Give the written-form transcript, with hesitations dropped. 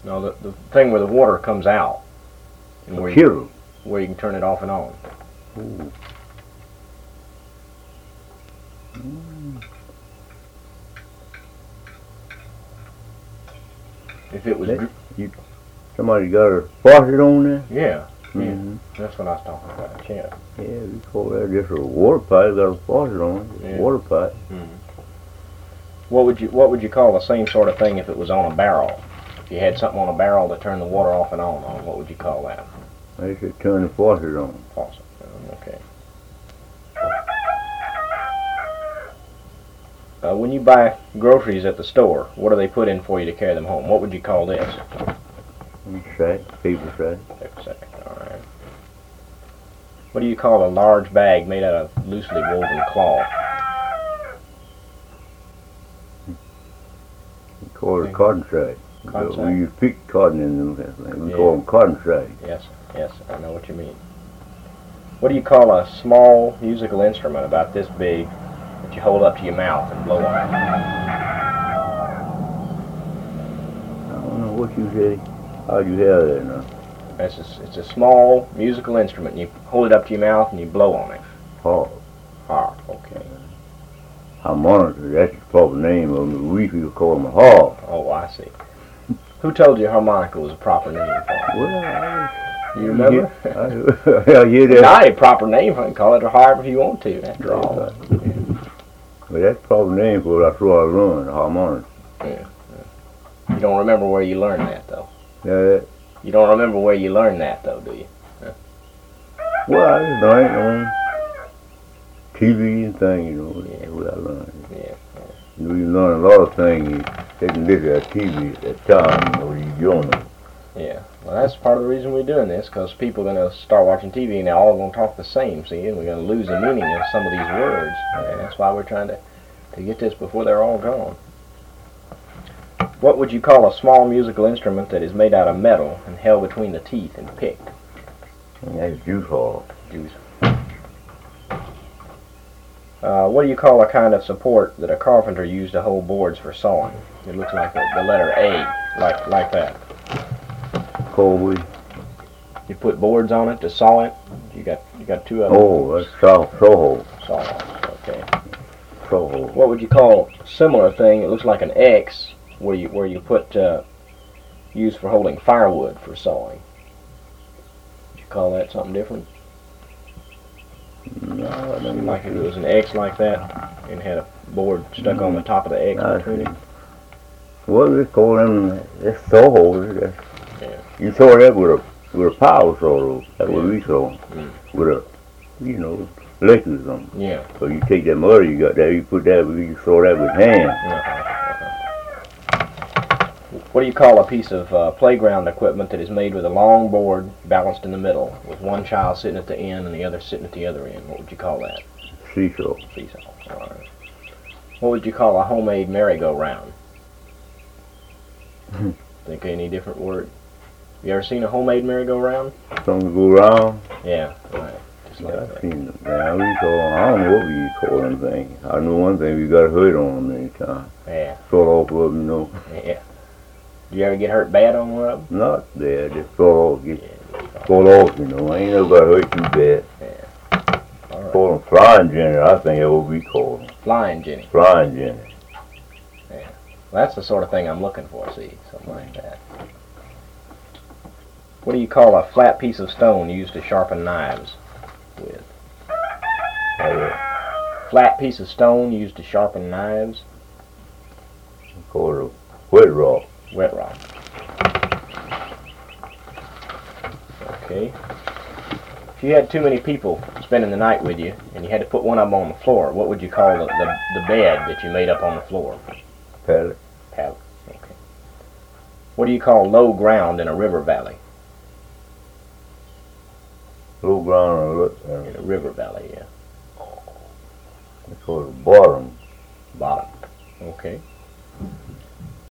No, the thing where the water comes out. And A kettle. where you can turn it off and on. Ooh. If it was... Somebody got a faucet on there? Yeah. Mm-hmm. That's what I was talking about, yeah. Yeah, we call that just a water pipe. Got a faucet on it. Yeah. Water pipe. What would you call the same sort of thing if it was on a barrel? If you had something on a barrel to turn the water off and on, what would you call that? I should turn the faucet on. Faucet. Okay. When you buy groceries at the store, what do they put in for you to carry them home? What would you call this? Sack, paper sack. Paper sack. All right. What do you call a large bag made out of loosely woven cloth? We call it a cotton sack. Cotton sack. We use picked cotton in them. We Yeah. call them cotton sacks. Yes, I know what you mean. What do you call a small musical instrument about this big that you hold up to your mouth and blow on? I don't know what you say. How'd you have that now? It's a small musical instrument, and you hold it up to your mouth and you blow on it. Harp. Harp, okay. Harmonica, that's the proper name of them. We people call them a harp. Oh, I see. Who told you harmonica was a proper name for it? Well, You remember? I hear that. Not a proper name. You can call it a harp if you want to, after all. But that's the proper name for it. That's what I learned, harmonica. You don't remember where you learned that, though? Yeah, You don't remember where you learned that, though, do you? well, I just learned on TV and things, you know. Yeah. That's what I learned. Yeah. You know, you learn a lot of things. You take a look at TV at that time, you know, you join them. Yeah. Well, that's part of the reason we're doing this, because people are going to start watching TV and they're all going to talk the same, see, and we're going to lose the meaning of some of these words. And that's why we're trying to get this before they're all gone. What would you call a small musical instrument that is made out of metal and held between the teeth and picked? And that's juice hall. Juice. What do you call a kind of support that a carpenter used to hold boards for sawing? It looks like the letter A, like that. Colby. You put boards on it to saw it. You got two of them. Oh, that's Soho. Saw. Okay. Soho. What would you call a similar thing? It looks like an X, where you put used for holding firewood for sawing. Would you call that something different? No, I don't Like if it was an X like that and had a board stuck on the top of the X between it. Well, they call them, that's Soho. That's, Yeah. You saw that with a power saw. That's what we saw. Mm. With a, you know, electric on. Yeah. So you take that motor you got there, you put that, you saw that with hand. What do you call a piece of playground equipment that is made with a long board balanced in the middle, with one child sitting at the end and the other sitting at the other end? What would you call that? Seesaw. Seesaw. All right. What would you call a homemade merry-go-round? Think of any different word? You ever seen a homemade merry-go-round? Something go round. Yeah, right. Just like Yeah, I've that. seen them. Man, we call, I don't know what we call them things. I know one thing, we got a hood on them many times. Yeah, Sort off of them, you know. yeah. Do you ever get hurt bad on one of them? Not bad, just sort off, get Yeah. sort off, you know. I ain't never got hurt too bad. All right. Call them flying Jenny, I think that's what we call them. Flying Jenny. Flying Jenny. Well, that's the sort of thing I'm looking for, see? Something like that. What do you call a flat piece of stone used to sharpen knives with? Flat piece of stone used to sharpen knives? We call it a wet rock. Wet rock. Okay. If you had too many people spending the night with you and you had to put one of them on the floor, what would you call the bed that you made up on the floor? Pallet. Pallet. Okay. What do you call low ground in a river valley? Low ground In a river valley, yeah. we call it bottom. Bottom. Okay.